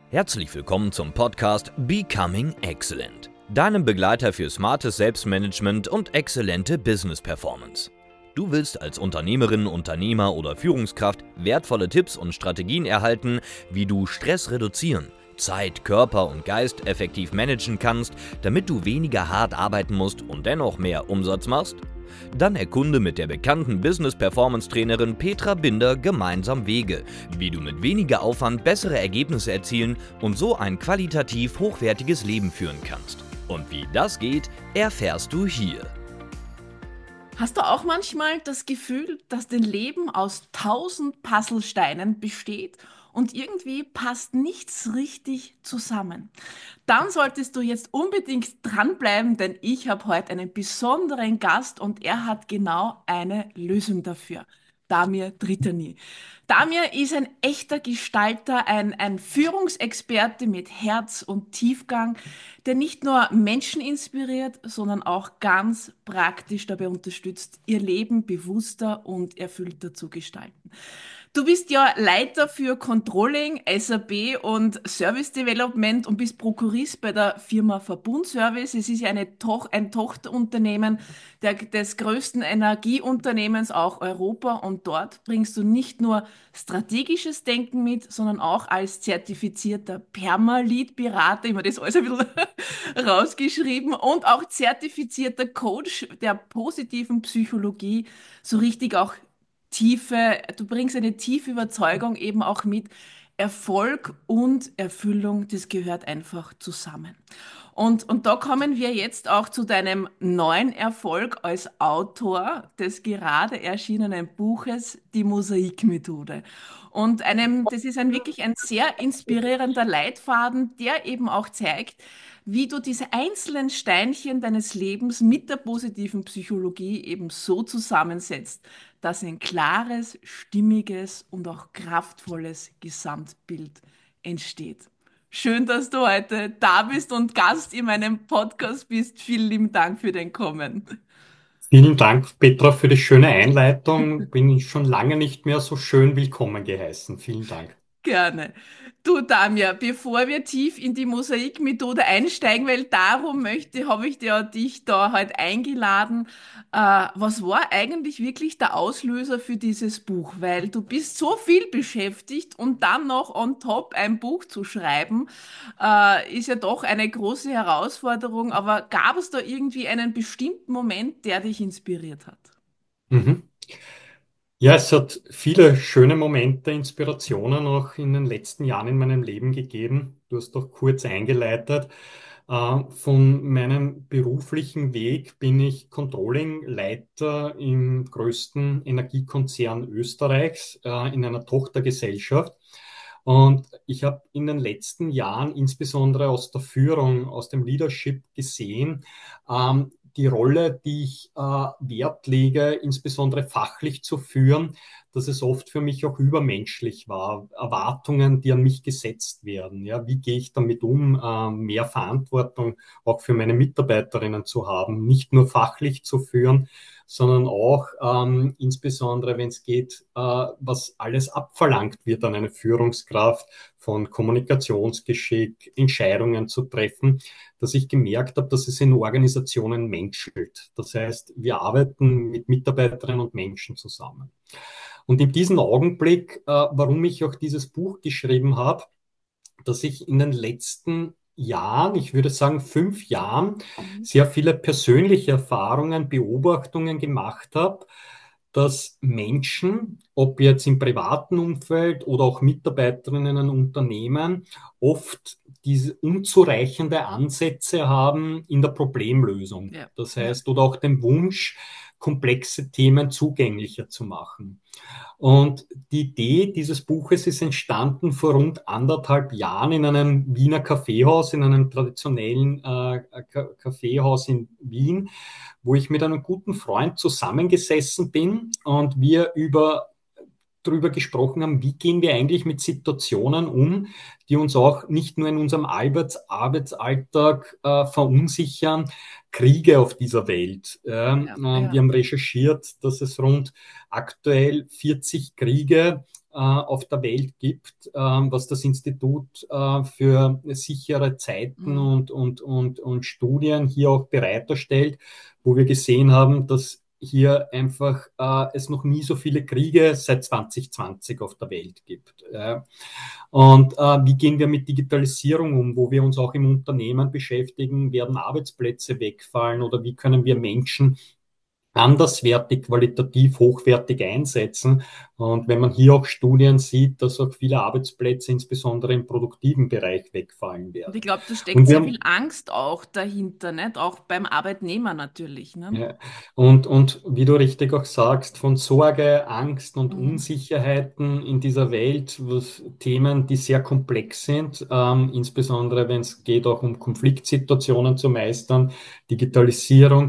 Herzlich willkommen zum Podcast Becoming Excellent, deinem Begleiter für smartes Selbstmanagement und exzellente Business Performance. Du willst als Unternehmerin, Unternehmer oder Führungskraft wertvolle Tipps und Strategien erhalten, wie du Stress reduzieren, Zeit, Körper und Geist effektiv managen kannst, damit du weniger hart arbeiten musst und dennoch mehr Umsatz machst? Dann erkunde mit der bekannten Business-Performance-Trainerin Petra Binder gemeinsam Wege, wie du mit weniger Aufwand bessere Ergebnisse erzielen und so ein qualitativ hochwertiges Leben führen kannst. Und wie das geht, erfährst du hier. Hast du auch manchmal das Gefühl, dass dein Leben aus 1000 Puzzlesteinen besteht und irgendwie passt nichts richtig zusammen? Dann solltest du jetzt unbedingt dranbleiben, denn ich habe heute einen besonderen Gast und er hat genau eine Lösung dafür. Damir Drittani. Damir ist ein echter Gestalter, ein Führungsexperte mit Herz und Tiefgang, der nicht nur Menschen inspiriert, sondern auch ganz praktisch dabei unterstützt, ihr Leben bewusster und erfüllter zu gestalten. Du bist ja Leiter für Controlling, SAP und Service Development und bist Prokurist bei der Firma Verbundservice. Es ist ja ein Tochterunternehmen des größten Energieunternehmens auch Europa und dort bringst du nicht nur strategisches Denken mit, sondern auch als zertifizierter Perma-Lead-Berater, ich habe das alles ein bisschen rausgeschrieben, und auch zertifizierter Coach der positiven Psychologie, so richtig auch du bringst eine tiefe Überzeugung eben auch mit. Erfolg und Erfüllung, das gehört einfach zusammen. Und da kommen wir jetzt auch zu deinem neuen Erfolg als Autor des gerade erschienenen Buches Die Mosaikmethode. Das ist wirklich ein sehr inspirierender Leitfaden, der eben auch zeigt, wie du diese einzelnen Steinchen deines Lebens mit der positiven Psychologie eben so zusammensetzt, dass ein klares, stimmiges und auch kraftvolles Gesamtbild entsteht. Schön, dass du heute da bist und Gast in meinem Podcast bist. Vielen lieben Dank für dein Kommen. Vielen Dank, Petra, für die schöne Einleitung. Bin ich schon lange nicht mehr so schön willkommen geheißen. Vielen Dank. Gerne. Du, Damja, bevor wir tief in die Mosaikmethode einsteigen, weil habe ich dich da halt eingeladen. Was war eigentlich wirklich der Auslöser für dieses Buch? Weil du bist so viel beschäftigt und dann noch on top ein Buch zu schreiben, ist ja doch eine große Herausforderung. Aber gab es da irgendwie einen bestimmten Moment, der dich inspiriert hat? Mhm. Ja, es hat viele schöne Momente, Inspirationen auch in den letzten Jahren in meinem Leben gegeben. Du hast doch kurz eingeleitet. Von meinem beruflichen Weg bin ich Controlling-Leiter im größten Energiekonzern Österreichs, in einer Tochtergesellschaft. Und ich habe in den letzten Jahren insbesondere aus der Führung, aus dem Leadership gesehen, die Rolle, die ich Wert lege, insbesondere fachlich zu führen, dass es oft für mich auch übermenschlich war. Erwartungen, die an mich gesetzt werden. Ja, wie gehe ich damit um, mehr Verantwortung auch für meine Mitarbeiterinnen zu haben, nicht nur fachlich zu führen, sondern auch insbesondere, wenn es geht, was alles abverlangt wird an eine Führungskraft, von Kommunikationsgeschick, Entscheidungen zu treffen, dass ich gemerkt habe, dass es in Organisationen menschelt. Das heißt, wir arbeiten mit Mitarbeiterinnen und Menschen zusammen. Und in diesem Augenblick, warum ich auch dieses Buch geschrieben habe, dass ich in den letzten Jahren, ich würde sagen 5 Jahren, Mhm. sehr viele persönliche Erfahrungen, Beobachtungen gemacht habe, dass Menschen, ob jetzt im privaten Umfeld oder auch Mitarbeiterinnen in einem Unternehmen, oft diese unzureichende Ansätze haben in der Problemlösung. Ja, Das ja. heißt, oder auch den Wunsch, komplexe Themen zugänglicher zu machen. Und die Idee dieses Buches ist entstanden vor rund 1,5 Jahren in einem Wiener Kaffeehaus, in einem traditionellen Kaffeehaus in Wien, wo ich mit einem guten Freund zusammengesessen bin und wir über darüber gesprochen haben, wie gehen wir eigentlich mit Situationen um, die uns auch nicht nur in unserem Arbeitsalltag verunsichern. Kriege auf dieser Welt. Ja, Wir ja. haben recherchiert, dass es rund aktuell 40 Kriege auf der Welt gibt, was das Institut für sichere Zeiten Mhm. und Studien hier auch bereitstellt, wo wir gesehen haben, dass hier einfach es noch nie so viele Kriege seit 2020 auf der Welt gibt. Und wie gehen wir mit Digitalisierung um, wo wir uns auch im Unternehmen beschäftigen, werden Arbeitsplätze wegfallen oder wie können wir Menschen anderswertig, qualitativ hochwertig einsetzen. Und wenn man hier auch Studien sieht, dass auch viele Arbeitsplätze, insbesondere im produktiven Bereich, wegfallen Und ich werden. glaube, da steckt Und wir sehr viel haben Angst auch dahinter, nicht? Auch beim Arbeitnehmer natürlich, ne? Ja. Und wie du richtig auch sagst, von Sorge, Angst und Mhm. Unsicherheiten in dieser Welt, was Themen, die sehr komplex sind, insbesondere wenn es geht auch um Konfliktsituationen zu meistern, Digitalisierung,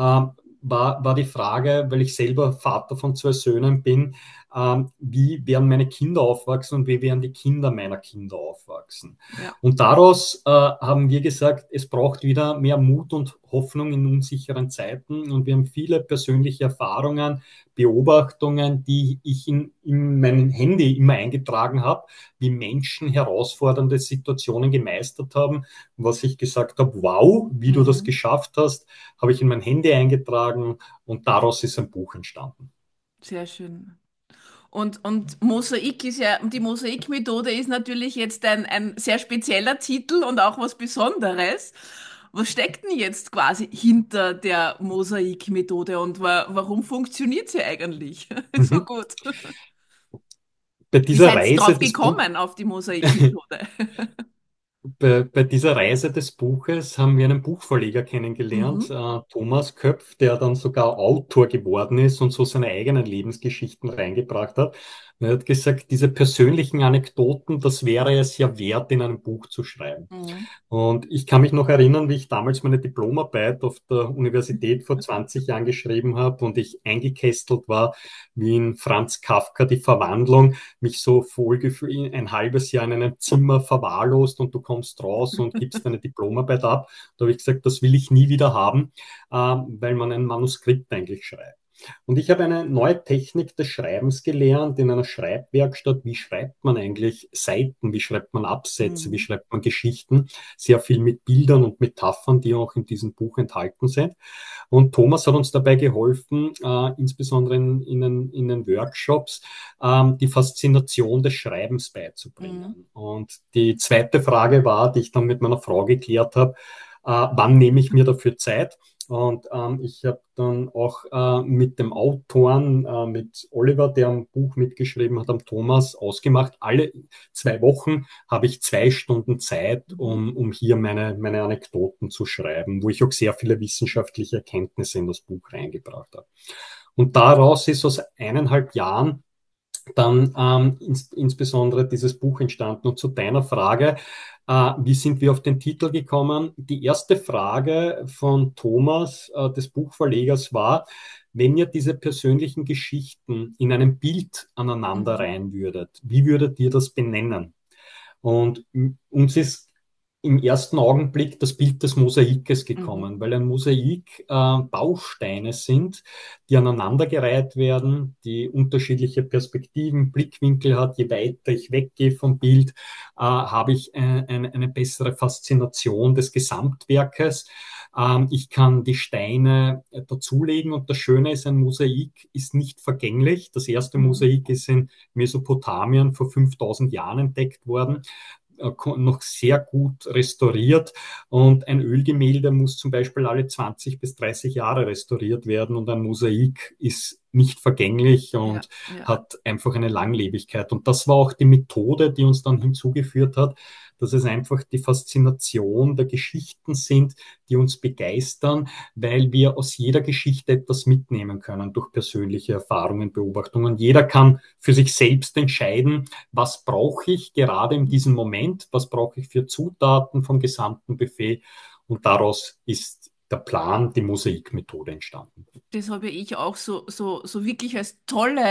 war die Frage, weil ich selber Vater von zwei Söhnen bin, wie werden meine Kinder aufwachsen und wie werden die Kinder meiner Kinder aufwachsen? Ja. Und daraus haben wir gesagt, es braucht wieder mehr Mut und Hoffnung in unsicheren Zeiten. Und wir haben viele persönliche Erfahrungen, Beobachtungen, die ich in mein Handy immer eingetragen habe, wie Menschen herausfordernde Situationen gemeistert haben. Was ich gesagt habe, wow, wie du das Mhm. geschafft hast, habe ich in mein Handy eingetragen und daraus ist ein Buch entstanden. Sehr schön. Und Mosaik ist ja, die Mosaikmethode ist natürlich jetzt ein sehr spezieller Titel und auch was Besonderes. Was steckt denn jetzt quasi hinter der Mosaikmethode und warum funktioniert sie eigentlich so Mhm. gut? Bei Wie dieser seid ihr Reise drauf des Buches gekommen auf die Mosaikmethode? Bei dieser Reise des Buches haben wir einen Buchverleger kennengelernt, Mhm. Thomas Köpf, der dann sogar Autor geworden ist und so seine eigenen Lebensgeschichten reingebracht hat. Er hat gesagt, diese persönlichen Anekdoten, das wäre es ja wert, in einem Buch zu schreiben. Mhm. Und ich kann mich noch erinnern, wie ich damals meine Diplomarbeit auf der Universität vor 20 Jahren geschrieben habe und ich eingekästelt war, wie in Franz Kafka die Verwandlung, mich so wohlgefühlt ein halbes Jahr in einem Zimmer verwahrlost und du kommst raus und gibst deine Diplomarbeit ab. Da habe ich gesagt, das will ich nie wieder haben, weil man ein Manuskript eigentlich schreibt. Und ich habe eine neue Technik des Schreibens gelernt in einer Schreibwerkstatt. Wie schreibt man eigentlich Seiten? Wie schreibt man Absätze? Wie Mhm. schreibt man Geschichten? Sehr viel mit Bildern und Metaphern, die auch in diesem Buch enthalten sind. Und Thomas hat uns dabei geholfen, insbesondere in den Workshops, die Faszination des Schreibens Mhm. beizubringen. Und die zweite Frage war, die ich dann mit meiner Frau geklärt habe, wann nehme ich mir dafür Zeit? Und ich habe dann auch mit dem Autoren, mit Oliver, der ein Buch mitgeschrieben hat, am Thomas ausgemacht. Alle 2 Wochen habe ich 2 Stunden Zeit, Mhm. um hier meine Anekdoten zu schreiben, wo ich auch sehr viele wissenschaftliche Erkenntnisse in das Buch reingebracht habe. Und daraus ist aus 1,5 Jahren dann insbesondere dieses Buch entstanden. Und zu deiner Frage, wie sind wir auf den Titel gekommen? Die erste Frage von Thomas, des Buchverlegers, war, wenn ihr diese persönlichen Geschichten in einem Bild aneinander Mhm. reihen würdet, wie würdet ihr das benennen? Und uns ist im ersten Augenblick das Bild des Mosaikes Mhm. gekommen, weil ein Mosaik Bausteine sind, die aneinandergereiht werden, die unterschiedliche Perspektiven, Blickwinkel hat. Je weiter ich weggehe vom Bild, habe ich eine bessere Faszination des Gesamtwerkes. Ich kann die Steine dazulegen und das Schöne ist, ein Mosaik ist nicht vergänglich. Das erste Mhm. Mosaik ist in Mesopotamien vor 5000 Jahren entdeckt worden, noch sehr gut restauriert. Und ein Ölgemälde muss zum Beispiel alle 20 bis 30 Jahre restauriert werden und ein Mosaik ist nicht vergänglich Ja, und ja. hat einfach eine Langlebigkeit. Und das war auch die Methode, die uns dann hinzugeführt hat, dass es einfach die Faszination der Geschichten sind, die uns begeistern, weil wir aus jeder Geschichte etwas mitnehmen können durch persönliche Erfahrungen, Beobachtungen. Jeder kann für sich selbst entscheiden, was brauche ich gerade in diesem Moment, was brauche ich für Zutaten vom gesamten Buffet und daraus ist der Plan, die Mosaikmethode entstanden. Das habe ich auch so wirklich als tolle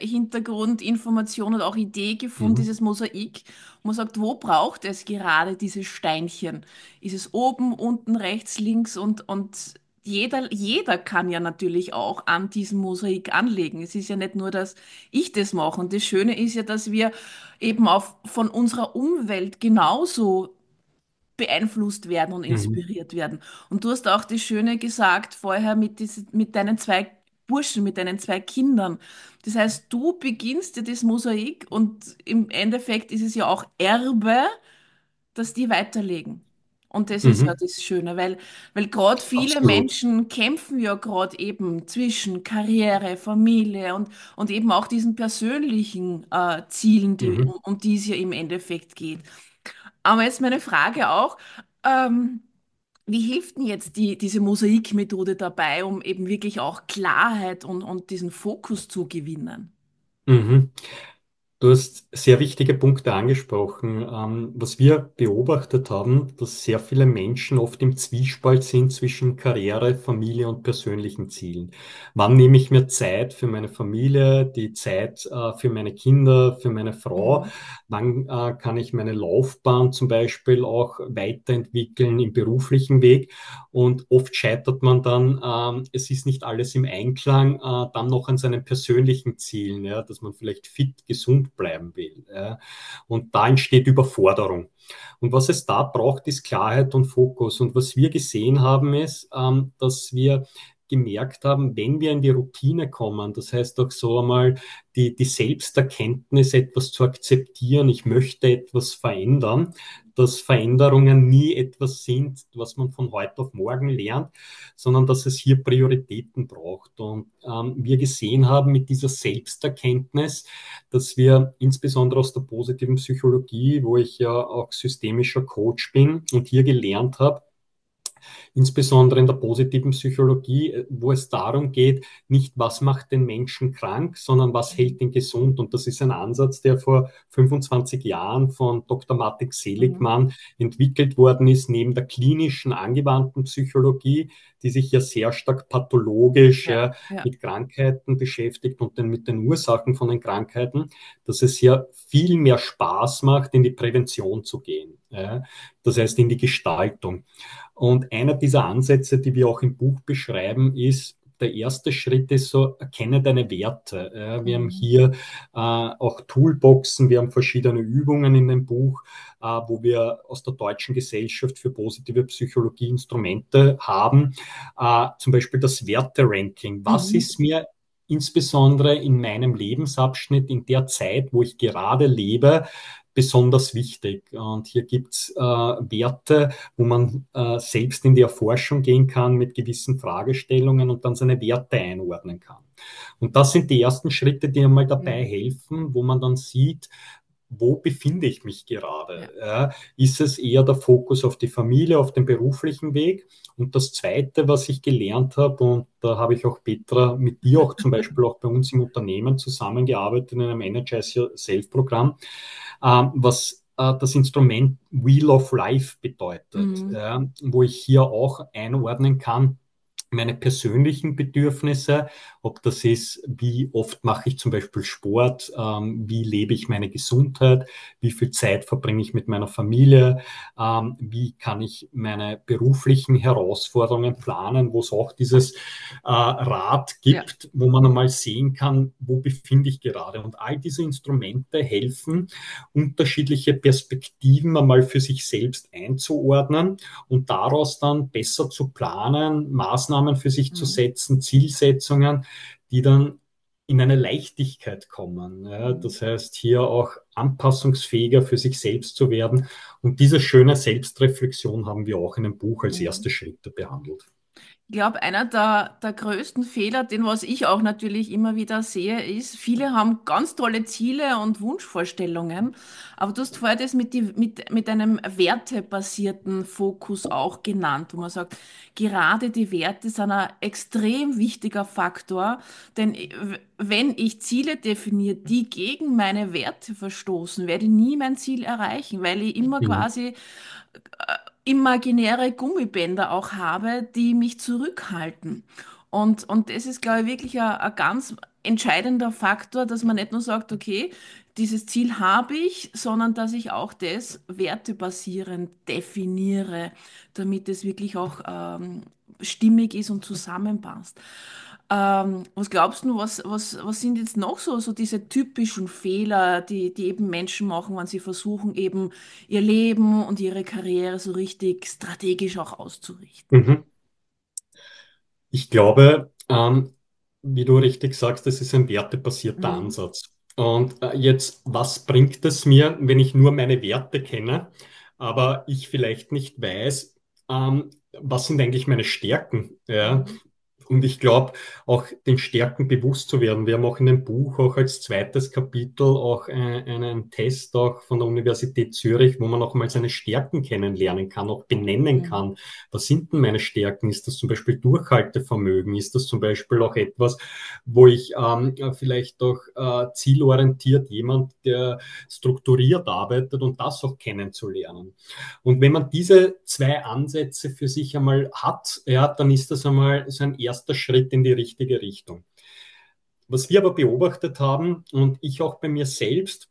Hintergrundinformation und auch Idee gefunden, Mhm. dieses Mosaik. Man sagt, wo braucht es gerade diese Steinchen? Ist es oben, unten, rechts, links und jeder kann ja natürlich auch an diesem Mosaik anlegen. Es ist ja nicht nur, dass ich das mache. Und das Schöne ist ja, dass wir eben auch von unserer Umwelt genauso beeinflusst werden und Mhm. inspiriert werden. Und du hast auch das Schöne gesagt vorher mit deinen zwei Burschen, mit deinen zwei Kindern. Das heißt, du beginnst ja das Mosaik und im Endeffekt ist es ja auch Erbe, das die weiterlegen. Und das ist ja Mhm. das Schöne, weil gerade viele Absolut. Menschen kämpfen ja gerade eben zwischen Karriere, Familie und eben auch diesen persönlichen Zielen, Mhm. um die es ja im Endeffekt geht. Aber jetzt meine Frage auch, ähm, wie hilft denn jetzt diese Mosaikmethode dabei, um eben wirklich auch Klarheit und diesen Fokus zu gewinnen? Mhm. Du hast sehr wichtige Punkte angesprochen. Was wir beobachtet haben, dass sehr viele Menschen oft im Zwiespalt sind zwischen Karriere, Familie und persönlichen Zielen. Wann nehme ich mir Zeit für meine Familie, die Zeit für meine Kinder, für meine Frau? Mhm. Wann kann ich meine Laufbahn zum Beispiel auch weiterentwickeln im beruflichen Weg? Und oft scheitert man dann, es ist nicht alles im Einklang, dann noch an seinen persönlichen Zielen, ja, dass man vielleicht fit, gesund bleiben will. Ja. Und da entsteht Überforderung. Und was es da braucht, ist Klarheit und Fokus. Und was wir gesehen haben, ist, dass wir gemerkt haben, wenn wir in die Routine kommen, das heißt auch so einmal die Selbsterkenntnis, etwas zu akzeptieren, ich möchte etwas verändern, dass Veränderungen nie etwas sind, was man von heute auf morgen lernt, sondern dass es hier Prioritäten braucht. Und wir gesehen haben mit dieser Selbsterkenntnis, dass wir insbesondere aus der positiven Psychologie, wo ich ja auch systemischer Coach bin und hier gelernt habe, insbesondere in der positiven Psychologie, wo es darum geht, nicht was macht den Menschen krank, sondern was hält ihn gesund. Und das ist ein Ansatz, der vor 25 Jahren von Dr. Martin Mhm. Seligmann entwickelt worden ist, neben der klinischen angewandten Psychologie, die sich ja sehr stark pathologisch Ja, ja. mit Krankheiten beschäftigt und dann mit den Ursachen von den Krankheiten, dass es ja viel mehr Spaß macht, in die Prävention zu gehen. Das heißt, in die Gestaltung. Und einer dieser Ansätze, die wir auch im Buch beschreiben, ist, der erste Schritt ist so, erkenne deine Werte. Ja, wir haben Mhm. hier auch Toolboxen, wir haben verschiedene Übungen in dem Buch, wo wir aus der Deutschen Gesellschaft für positive Psychologie Instrumente haben. Zum Beispiel das Werte-Ranking. Was Mhm. ist mir insbesondere in meinem Lebensabschnitt, in der Zeit, wo ich gerade lebe, besonders wichtig? Und hier gibt es Werte, wo man selbst in die Erforschung gehen kann mit gewissen Fragestellungen und dann seine Werte einordnen kann. Und das sind die ersten Schritte, die einmal dabei Mhm. helfen, wo man dann sieht, wo befinde ich mich gerade? Ja. Ist es eher der Fokus auf die Familie, auf den beruflichen Weg? Und das Zweite, was ich gelernt habe, und da habe ich auch Petra mit dir auch zum Beispiel auch bei uns im Unternehmen zusammengearbeitet in einem Energize Yourself-Programm, was das Instrument Wheel of Life bedeutet, Mhm. wo ich hier auch einordnen kann, meine persönlichen Bedürfnisse, ob das ist, wie oft mache ich zum Beispiel Sport, wie lebe ich meine Gesundheit, wie viel Zeit verbringe ich mit meiner Familie, wie kann ich meine beruflichen Herausforderungen planen, wo es auch dieses Rad Ja. gibt, wo man einmal sehen kann, wo befinde ich gerade. Und all diese Instrumente helfen, unterschiedliche Perspektiven einmal für sich selbst einzuordnen und daraus dann besser zu planen, Maßnahmen für sich zu Mhm. setzen, Zielsetzungen, die dann in eine Leichtigkeit kommen. Ja, Mhm. das heißt, hier auch anpassungsfähiger für sich selbst zu werden. Und diese schöne Selbstreflexion haben wir auch in dem Buch als Mhm. erste Schritte behandelt. Ich glaube, einer der größten Fehler, den was ich auch natürlich immer wieder sehe, ist, viele haben ganz tolle Ziele und Wunschvorstellungen, aber du hast vorher das mit einem wertebasierten Fokus auch genannt, wo man sagt, gerade die Werte sind ein extrem wichtiger Faktor, denn wenn ich Ziele definiere, die gegen meine Werte verstoßen, werde ich nie mein Ziel erreichen, weil ich immer Mhm. quasi imaginäre Gummibänder auch habe, die mich zurückhalten. Und das ist, glaube ich, wirklich ein ganz entscheidender Faktor, dass man nicht nur sagt, okay, dieses Ziel habe ich, sondern dass ich auch das wertebasierend definiere, damit es wirklich auch stimmig ist und zusammenpasst. Was glaubst du, was sind jetzt noch so diese typischen Fehler, die eben Menschen machen, wenn sie versuchen, eben ihr Leben und ihre Karriere so richtig strategisch auch auszurichten? Mhm. Ich glaube, wie du richtig sagst, das ist ein wertebasierter Mhm. Ansatz. Und jetzt, was bringt es mir, wenn ich nur meine Werte kenne, aber ich vielleicht nicht weiß, was sind eigentlich meine Stärken? Ja? Mhm. Und ich glaube, auch den Stärken bewusst zu werden. Wir haben auch in dem Buch auch als zweites Kapitel auch einen Test auch von der Universität Zürich, wo man auch mal seine Stärken kennenlernen kann, auch benennen Mhm. kann. Was sind denn meine Stärken? Ist das zum Beispiel Durchhaltevermögen? Ist das zum Beispiel auch etwas, wo ich vielleicht auch zielorientiert jemand, der strukturiert arbeitet und das auch kennenzulernen? Und wenn man diese zwei Ansätze für sich einmal hat, ja, dann ist das einmal so ein erster Schritt in die richtige Richtung. Was wir aber beobachtet haben und ich auch bei mir selbst,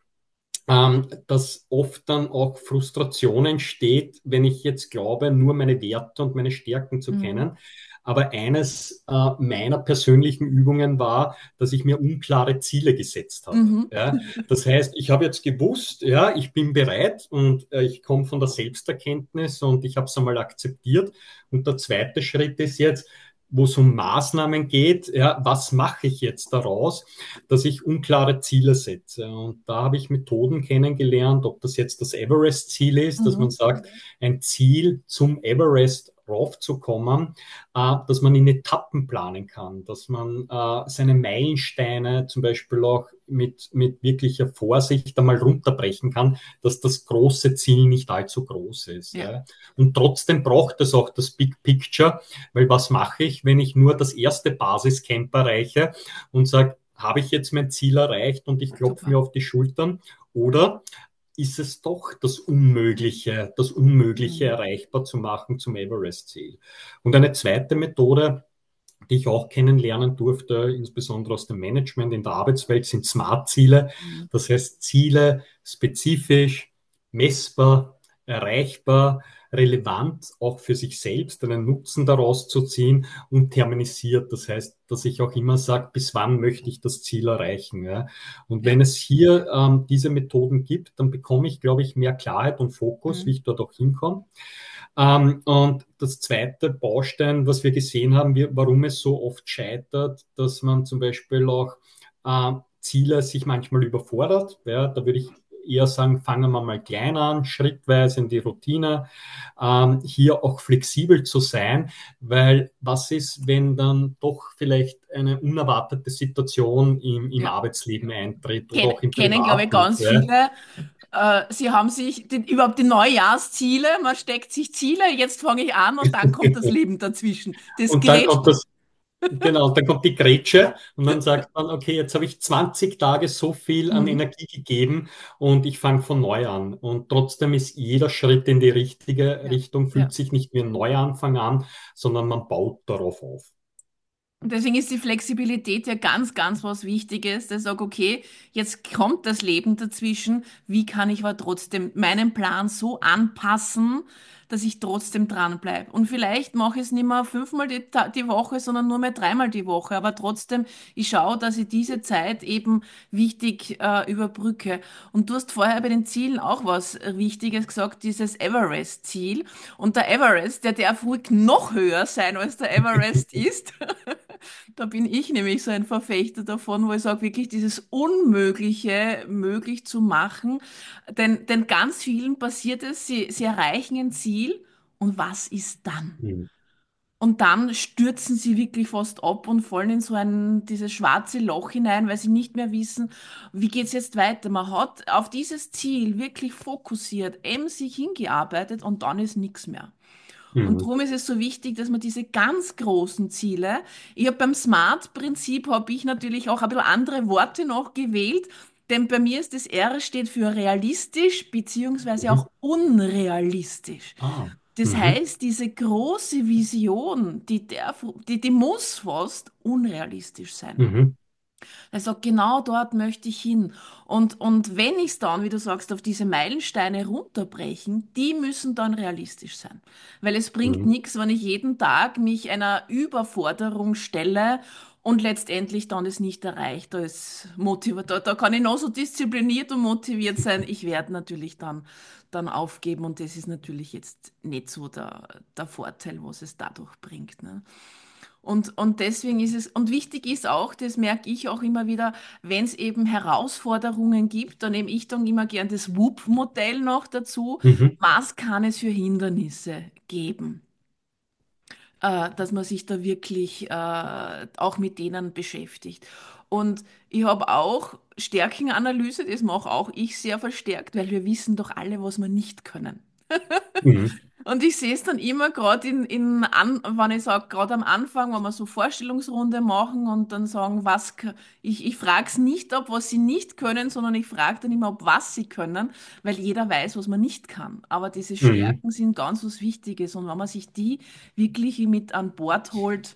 dass oft dann auch Frustration entsteht, wenn ich jetzt glaube, nur meine Werte und meine Stärken zu Mhm. kennen. Aber eines meiner persönlichen Übungen war, dass ich mir unklare Ziele gesetzt habe. Mhm. Ja, das heißt, ich habe jetzt gewusst, ja, ich bin bereit und ich komme von der Selbsterkenntnis und ich habe es einmal akzeptiert. Und der zweite Schritt ist jetzt, wo es um Maßnahmen geht, ja, was mache ich jetzt daraus? Dass ich unklare Ziele setze. Und da habe ich Methoden kennengelernt, ob das jetzt das Everest-Ziel ist, dass man Mhm. sagt, ein Ziel zum Everest raufzukommen, dass man in Etappen planen kann, dass man seine Meilensteine zum Beispiel auch mit wirklicher Vorsicht einmal runterbrechen kann, dass das große Ziel nicht allzu groß ist. Ja, Ja. Und trotzdem braucht es auch das Big Picture, weil was mache ich, wenn ich nur das erste Basiscamp erreiche und sage, habe ich jetzt mein Ziel erreicht und ich klopfe super. mir auf die Schultern? Oder ist es doch das Unmögliche Mhm. erreichbar zu machen zum Everest-Ziel? Und eine zweite Methode, die ich auch kennenlernen durfte, insbesondere aus dem Management in der Arbeitswelt, sind Smart-Ziele. Mhm. Das heißt Ziele spezifisch, messbar, erreichbar, relevant, auch für sich selbst einen Nutzen daraus zu ziehen und terminisiert. Das heißt, dass ich auch immer sage, bis wann möchte ich das Ziel erreichen. Ja? Und Ja. wenn es hier diese Methoden gibt, dann bekomme ich, glaube ich, mehr Klarheit und Fokus, wie Mhm. ich dort auch hinkomme. Und das zweite Baustein, was wir gesehen haben, warum es so oft scheitert, dass man zum Beispiel auch Ziele sich manchmal überfordert. Ja, da würde ich eher sagen, fangen wir mal klein an, schrittweise in die Routine, hier auch flexibel zu sein, weil was ist, wenn dann doch vielleicht eine unerwartete Situation im Ja. Arbeitsleben eintritt oder auch im Kennen, glaube ich, Privaten? ganz Ja? viele. Sie haben sich überhaupt die Neujahrsziele, man steckt sich Ziele, jetzt fange ich an und dann kommt das Leben dazwischen. Das Und dann grätscht. kommt das Genau, dann kommt die Grätsche und dann sagt man, okay, jetzt habe ich 20 Tage so viel an Mhm. Energie gegeben und ich fange von neu an. Und trotzdem ist jeder Schritt in die richtige Ja, Richtung, fühlt ja. sich nicht wie ein Neuanfang an, sondern man baut darauf auf. Und deswegen ist die Flexibilität ja ganz, ganz was Wichtiges. Der sagt, okay, jetzt kommt das Leben dazwischen. Wie kann ich aber trotzdem meinen Plan so anpassen, dass ich trotzdem dranbleibe? Und vielleicht mache ich es nicht mehr fünfmal die Woche, sondern nur mehr dreimal die Woche. Aber trotzdem, ich schaue, dass ich diese Zeit eben wichtig überbrücke. Und du hast vorher bei den Zielen auch was Wichtiges gesagt, dieses Everest-Ziel. Und der Everest, der darf ruhig noch höher sein, als der Everest ist. Da bin ich nämlich so ein Verfechter davon, wo ich sage, wirklich dieses Unmögliche möglich zu machen. Denn ganz vielen passiert es, sie erreichen ein Ziel und was ist dann? Hm. Und dann stürzen sie wirklich fast ab und fallen in so dieses schwarze Loch hinein, weil sie nicht mehr wissen, wie geht's jetzt weiter. Man hat auf dieses Ziel wirklich fokussiert, emsig hingearbeitet und dann ist nichts mehr. Und Hm. darum ist es so wichtig, dass man diese ganz großen Ziele, ich habe beim SMART-Prinzip, habe ich natürlich auch ein bisschen andere Worte noch gewählt, denn bei mir ist das R steht für realistisch beziehungsweise Mhm. auch unrealistisch. Ah. Das Mhm. heißt, diese große Vision, die muss fast unrealistisch sein. Mhm. Er sagt, genau dort möchte ich hin. Und wenn ich es dann, wie du sagst, auf diese Meilensteine runterbrechen, die müssen dann realistisch sein. Weil es bringt Mhm. nichts, wenn ich jeden Tag mich einer Überforderung stelle und letztendlich dann es nicht erreicht. Da ist da kann ich noch so diszipliniert und motiviert sein. Ich werde natürlich dann aufgeben und das ist natürlich jetzt nicht so der Vorteil, was es dadurch bringt. Ne? Und deswegen ist es, und wichtig ist auch, das merke ich auch immer wieder, wenn es eben Herausforderungen gibt, dann nehme ich dann immer gern das WUP-Modell noch dazu. Mhm. Was kann es für Hindernisse geben? Dass man sich da wirklich auch mit denen beschäftigt. Und ich habe auch Stärkenanalyse, das mache auch ich sehr verstärkt, weil wir wissen doch alle, was wir nicht können. Mhm. Und ich sehe es dann immer gerade wenn ich sage, gerade am Anfang, wenn wir so Vorstellungsrunde machen und dann sagen, ich frage es nicht ab, was sie nicht können, sondern ich frage dann immer, ab was sie können, weil jeder weiß, was man nicht kann. Aber diese Mhm. Stärken sind ganz was Wichtiges und wenn man sich die wirklich mit an Bord holt,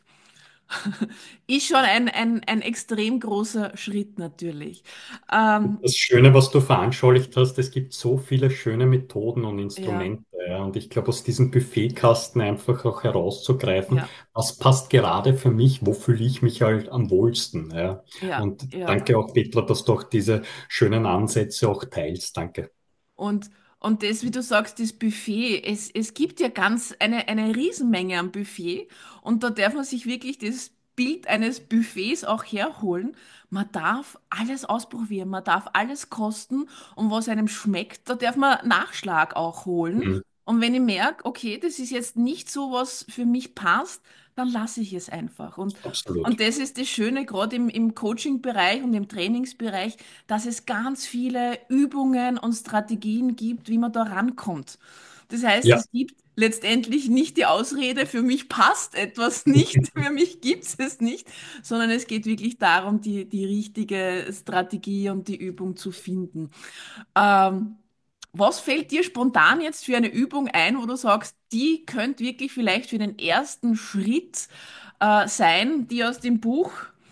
ist schon ein extrem großer Schritt natürlich. Ähm, Das Schöne, was du veranschaulicht hast, es gibt so viele schöne Methoden und ja, Instrumente. Ja. Und ich glaube, aus diesem Buffetkasten einfach auch herauszugreifen, ja, was passt gerade für mich, wo fühle ich mich halt am wohlsten. Ja. ja, Und ja. danke auch, Petra, dass du auch diese schönen Ansätze auch teilst. Danke. Und, und das, wie du sagst, das Buffet, es gibt ja eine Riesenmenge am Buffet und da darf man sich wirklich das Bild eines Buffets auch herholen. Man darf alles ausprobieren, man darf alles kosten und was einem schmeckt, da darf man Nachschlag auch holen. Mhm. Und wenn ich merke, okay, das ist jetzt nicht so, was für mich passt, dann lasse ich es einfach. Und Absolut. das ist das Schöne, gerade im Coaching-Bereich und im Trainingsbereich, dass es ganz viele Übungen und Strategien gibt, wie man da rankommt. Das heißt, Ja. es gibt letztendlich nicht die Ausrede, für mich passt etwas nicht, für mich gibt es nicht, sondern es geht wirklich darum, die richtige Strategie und die Übung zu finden. Ähm, Was fällt dir spontan jetzt für eine Übung ein, wo du sagst, die könnte wirklich vielleicht für den ersten Schritt sein, die aus dem Buch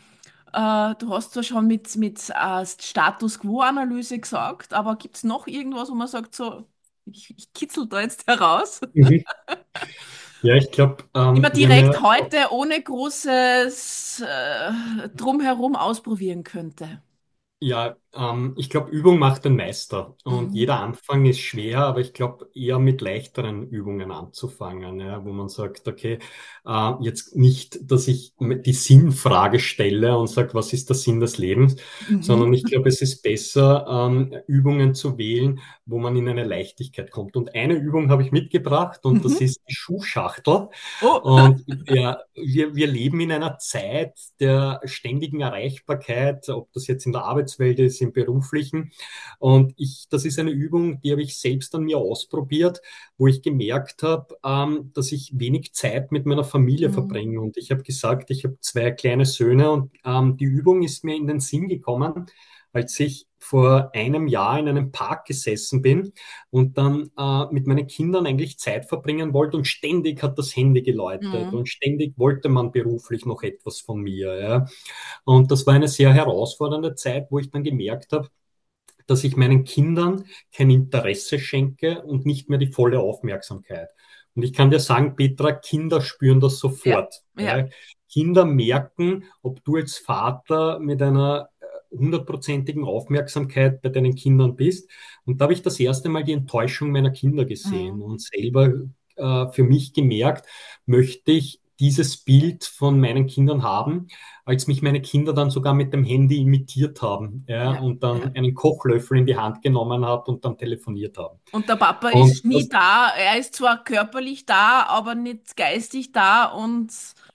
du hast zwar schon mit Status Quo-Analyse gesagt, aber gibt es noch irgendwas, wo man sagt, so, ich kitzel da jetzt heraus, Mhm. Ja, ich glaube, die man wir haben ja direkt heute ohne großes Drumherum ausprobieren könnte? Ja, ich glaube, Übung macht den Meister. Und Mhm. jeder Anfang ist schwer, aber ich glaube, eher mit leichteren Übungen anzufangen, ja, wo man sagt, okay, jetzt nicht, dass ich die Sinnfrage stelle und sage, was ist der Sinn des Lebens, Mhm. sondern ich glaube, es ist besser, Übungen zu wählen, wo man in eine Leichtigkeit kommt. Und eine Übung habe ich mitgebracht und das Mhm. ist die Schuhschachtel. Oh, Und ja, wir leben in einer Zeit der ständigen Erreichbarkeit, ob das jetzt in der Arbeitswelt ist, im beruflichen. Und das ist eine Übung, die habe ich selbst an mir ausprobiert, wo ich gemerkt habe, dass ich wenig Zeit mit meiner Familie mhm. verbringe. Und ich habe gesagt, ich habe zwei kleine Söhne und die Übung ist mir in den Sinn gekommen, als ich vor einem Jahr in einem Park gesessen bin und dann mit meinen Kindern eigentlich Zeit verbringen wollte und ständig hat das Handy geläutet Mhm. und ständig wollte man beruflich noch etwas von mir. Ja. Und das war eine sehr herausfordernde Zeit, wo ich dann gemerkt habe, dass ich meinen Kindern kein Interesse schenke und nicht mehr die volle Aufmerksamkeit. Und ich kann dir sagen, Petra, Kinder spüren das Ja, sofort. ja. Ja. Kinder merken, ob du als Vater mit einer hundertprozentigen Aufmerksamkeit bei deinen Kindern bist. Und da habe ich das erste Mal die Enttäuschung meiner Kinder gesehen Mhm. und selber für mich gemerkt, möchte ich dieses Bild von meinen Kindern haben, als mich meine Kinder dann sogar mit dem Handy imitiert haben, ja, Ja, und dann ja. einen Kochlöffel in die Hand genommen hat und dann telefoniert haben. Und der Papa Und ist nie da. Er ist zwar körperlich da, aber nicht geistig da. Und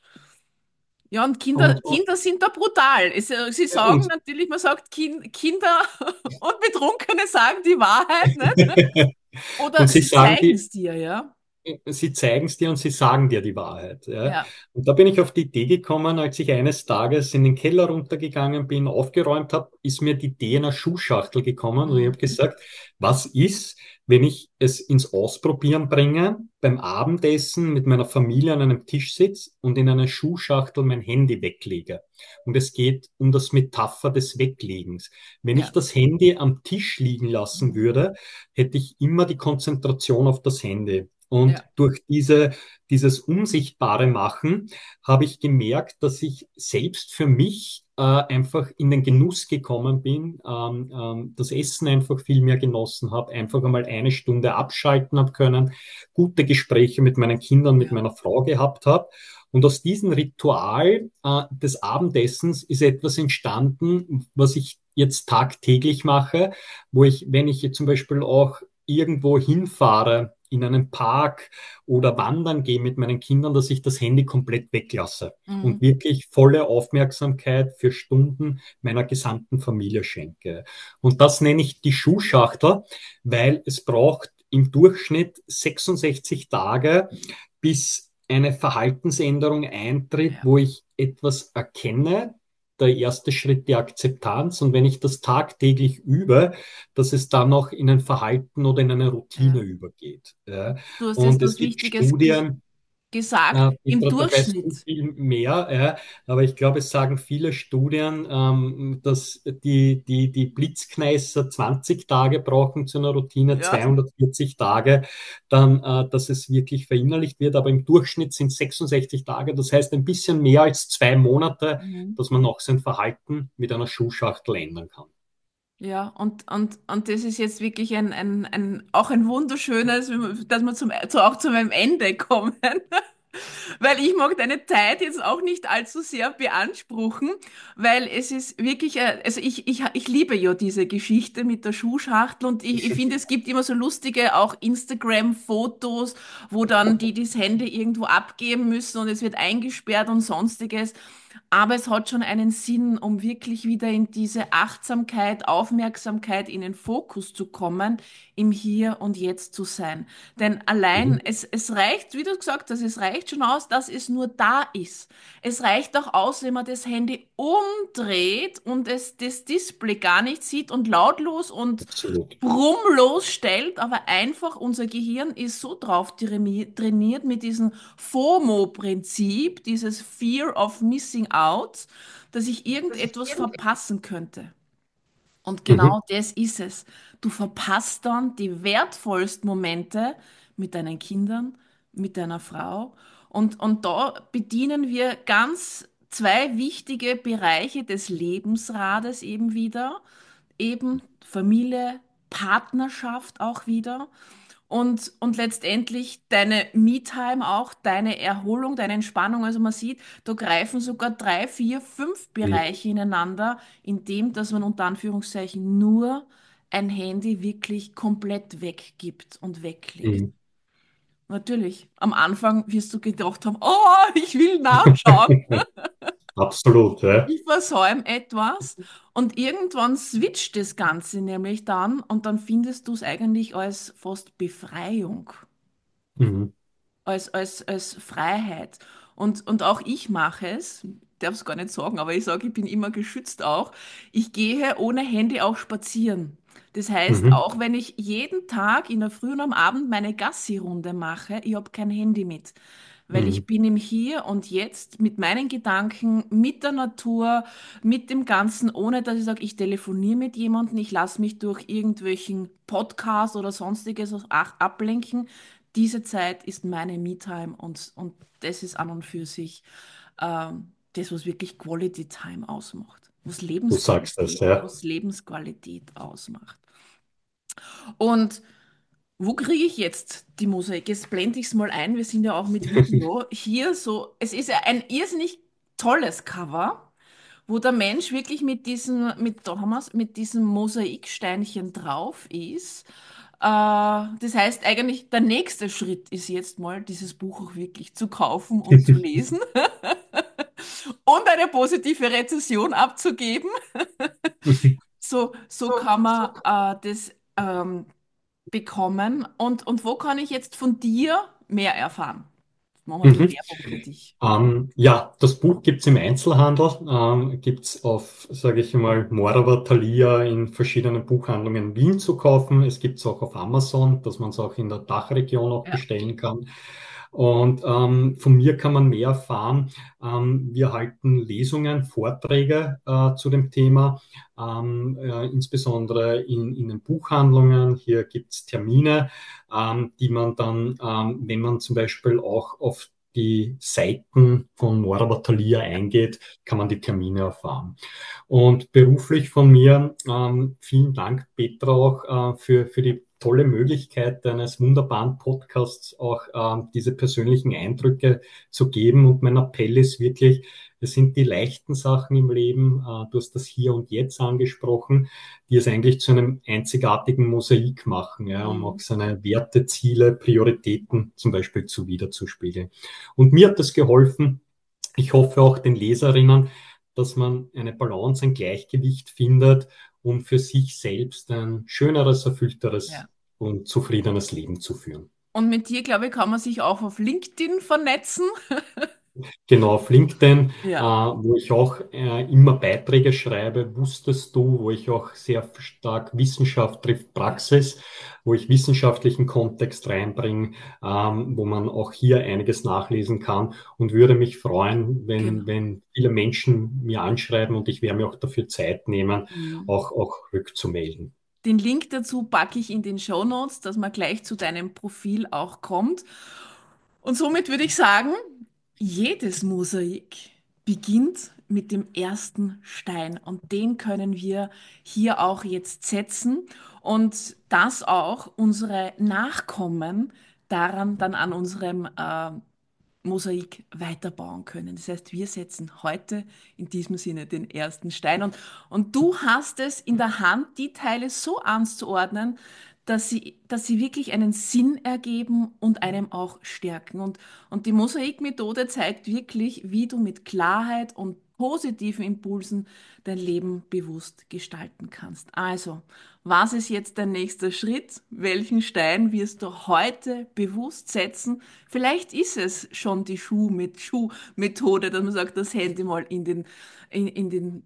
ja, und und, Kinder sind da brutal. Sie sagen und, natürlich, man sagt Kinder und Betrunkene sagen die Wahrheit, ne? und Oder sie sie sagen zeigen die, es dir, ja. sie zeigen es dir und sie sagen dir die Wahrheit. Ja. Ja. Und da bin ich auf die Idee gekommen, als ich eines Tages in den Keller runtergegangen bin, aufgeräumt habe, ist mir die Idee einer Schuhschachtel gekommen und ich habe Mhm. gesagt, was ist, wenn ich es ins Ausprobieren bringe, beim Abendessen mit meiner Familie an einem Tisch sitze und in einer Schuhschachtel mein Handy weglege. Und es geht um das Metapher des Weglegens. Wenn ich Ja. das Handy am Tisch liegen lassen Mhm. würde, hätte ich immer die Konzentration auf das Handy. Und Ja. durch dieses unsichtbare Machen habe ich gemerkt, dass ich selbst für mich einfach in den Genuss gekommen bin, das Essen einfach viel mehr genossen habe, einfach einmal eine Stunde abschalten habe können, gute Gespräche mit meinen Kindern, mit Ja. meiner Frau gehabt habe. Und aus diesem Ritual des Abendessens ist etwas entstanden, was ich jetzt tagtäglich mache, wo ich, wenn ich jetzt zum Beispiel auch irgendwo hinfahre, in einen Park oder wandern gehe mit meinen Kindern, dass ich das Handy komplett weglasse und Mhm. wirklich volle Aufmerksamkeit für Stunden meiner gesamten Familie schenke. Und das nenne ich die Schuhschachtel, weil es braucht im Durchschnitt 66 Tage, bis eine Verhaltensänderung eintritt, Ja. wo ich etwas erkenne, der erste Schritt die Akzeptanz. Und wenn ich das tagtäglich übe, dass es dann auch in ein Verhalten oder in eine Routine Ja. übergeht. Ja. Du hast jetzt Und es was gibt Wichtiges Studien, gesagt. Im Petra, da weißt du Durchschnitt. viel mehr, ja, aber ich glaube, es sagen viele Studien, dass die Blitzkneißer 20 Tage brauchen zu einer Routine, Ja. 240 Tage, dann, dass es wirklich verinnerlicht wird, aber im Durchschnitt sind 66 Tage, das heißt ein bisschen mehr als 2 Monate, Mhm. dass man auch sein Verhalten mit einer Schuhschachtel ändern kann. Ja, und das ist jetzt wirklich auch ein wunderschönes, dass wir auch zu meinem Ende kommen. Weil ich mag deine Zeit jetzt auch nicht allzu sehr beanspruchen, weil es ist wirklich, also ich liebe ja diese Geschichte mit der Schuhschachtel und ich finde, es gibt immer so lustige auch Instagram-Fotos, wo dann die das Handy irgendwo abgeben müssen und es wird eingesperrt und sonstiges. Aber es hat schon einen Sinn, um wirklich wieder in diese Achtsamkeit, Aufmerksamkeit in den Fokus zu kommen, im Hier und Jetzt zu sein. Denn allein, Mhm. es reicht, wie du gesagt hast, es reicht schon aus, dass es nur da ist. Es reicht auch aus, wenn man das Handy umdreht und es das Display gar nicht sieht und lautlos und Absolut. brummlos stellt, aber einfach unser Gehirn ist so drauf trainiert mit diesem FOMO-Prinzip, dieses Fear of Missing Out, dass ich irgendetwas verpassen könnte. Und Mhm. genau das ist es. Du verpasst dann die wertvollsten Momente mit deinen Kindern, mit deiner Frau. Und da bedienen wir ganz zwei wichtige Bereiche des Lebensrades eben wieder. Eben Familie, Partnerschaft auch wieder. Und letztendlich deine Me-Time auch, deine Erholung, deine Entspannung. Also man sieht, da greifen sogar drei, vier, fünf Mhm. Bereiche ineinander, indem dass man unter Anführungszeichen nur ein Handy wirklich komplett weggibt und weglegt. Mhm. Natürlich, am Anfang wirst du gedacht haben, oh, ich will nachschauen. Absolut, ja. Ich versäume etwas und irgendwann switcht das Ganze nämlich dann und dann findest du es eigentlich als fast Befreiung, Mhm. als Freiheit. Und auch ich mache es, darf es gar nicht sagen, aber ich sage, ich bin immer geschützt auch. Ich gehe ohne Handy auch spazieren. Das heißt, Mhm. auch wenn ich jeden Tag in der Früh und am Abend meine Gassi-Runde mache, ich habe kein Handy mit. Weil ich Mhm. bin im Hier und Jetzt mit meinen Gedanken, mit der Natur, mit dem Ganzen, ohne dass ich sage, ich telefoniere mit jemandem, ich lasse mich durch irgendwelchen Podcasts oder sonstiges ablenken. Diese Zeit ist meine Me-Time und das ist an und für sich das, was wirklich Quality Time ausmacht, Du sagst das, ja. Was Lebensqualität ausmacht. Und wo kriege ich jetzt die Mosaik? Jetzt blende ich es mal ein. Wir sind ja auch mit Video hier so. Es ist ja ein irrsinnig tolles Cover, wo der Mensch wirklich da haben wir's, mit diesem Mosaiksteinchen drauf ist. Das heißt eigentlich, der nächste Schritt ist jetzt mal, dieses Buch auch wirklich zu kaufen und zu lesen und eine positive Rezension abzugeben. So kann man das bekommen. Und wo kann ich jetzt von dir mehr erfahren? Machen wir ein bisschen Mhm. Werbung für dich. Ja, das Buch gibt's im Einzelhandel, gibt's auf, sage ich mal, Morava Thalia in verschiedenen Buchhandlungen in Wien zu kaufen. Es gibt's auch auf Amazon, dass man es auch in der Dachregion auch Ja, bestellen kann. Und von mir kann man mehr erfahren. Wir halten Lesungen, Vorträge zu dem Thema, insbesondere in den Buchhandlungen. Hier gibt's Termine, die man dann, wenn man zum Beispiel auch auf die Seiten von Morava Thalia eingeht, kann man die Termine erfahren. Und beruflich von mir, vielen Dank, Petra, auch für die tolle Möglichkeit eines wunderbaren Podcasts auch diese persönlichen Eindrücke zu geben. Und mein Appell ist wirklich, es sind die leichten Sachen im Leben, du hast das Hier und Jetzt angesprochen, die es eigentlich zu einem einzigartigen Mosaik machen, ja, um auch mhm. seine Werte, Ziele, Prioritäten zum Beispiel zu wiederzuspiegeln. Und mir hat das geholfen. Ich hoffe auch den Leserinnen, dass man eine Balance, ein Gleichgewicht findet, um für sich selbst ein schöneres, erfüllteres Ja. und zufriedenes Leben zu führen. Und mit dir, glaube ich, kann man sich auch auf LinkedIn vernetzen. Genau, auf LinkedIn, Ja, wo ich auch immer Beiträge schreibe, wusstest du, wo ich auch sehr stark Wissenschaft trifft ja, Praxis, wo ich wissenschaftlichen Kontext reinbringe, wo man auch hier einiges nachlesen kann und würde mich freuen, genau. wenn viele Menschen mir anschreiben und ich werde mir auch dafür Zeit nehmen, Mhm. auch rückzumelden. Den Link dazu packe ich in den Show Notes, dass man gleich zu deinem Profil auch kommt. Und somit würde ich sagen, jedes Mosaik beginnt mit dem ersten Stein und den können wir hier auch jetzt setzen und dass auch unsere Nachkommen daran dann an unserem Mosaik weiterbauen können. Das heißt, wir setzen heute in diesem Sinne den ersten Stein und du hast es in der Hand, die Teile so anzuordnen, dass sie wirklich einen Sinn ergeben und einem auch stärken. Und die Mosaikmethode zeigt wirklich, wie du mit Klarheit und positiven Impulsen dein Leben bewusst gestalten kannst. Also, was ist jetzt dein nächster Schritt? Welchen Stein wirst du heute bewusst setzen? Vielleicht ist es schon die Schuhmethode, dass man sagt, das Handy mal in den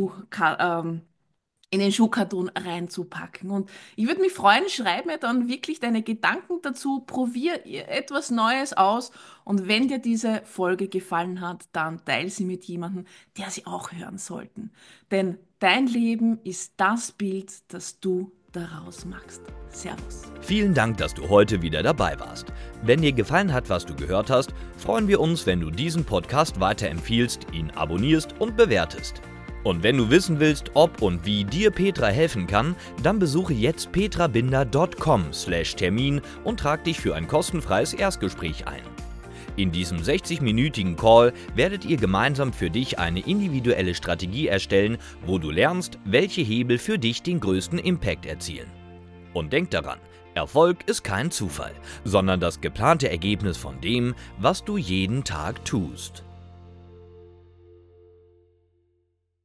in den Schuhkarton reinzupacken. Und ich würde mich freuen, schreib mir dann wirklich deine Gedanken dazu, probier etwas Neues aus und wenn dir diese Folge gefallen hat, dann teile sie mit jemandem, der sie auch hören sollten. Denn dein Leben ist das Bild, das du daraus machst. Servus. Vielen Dank, dass du heute wieder dabei warst. Wenn dir gefallen hat, was du gehört hast, freuen wir uns, wenn du diesen Podcast weiterempfiehlst, ihn abonnierst und bewertest. Und wenn du wissen willst, ob und wie dir Petra helfen kann, dann besuche jetzt petrabinder.com/Termin und trag dich für ein kostenfreies Erstgespräch ein. In diesem 60-minütigen Call werdet ihr gemeinsam für dich eine individuelle Strategie erstellen, wo du lernst, welche Hebel für dich den größten Impact erzielen. Und denk daran, Erfolg ist kein Zufall, sondern das geplante Ergebnis von dem, was du jeden Tag tust.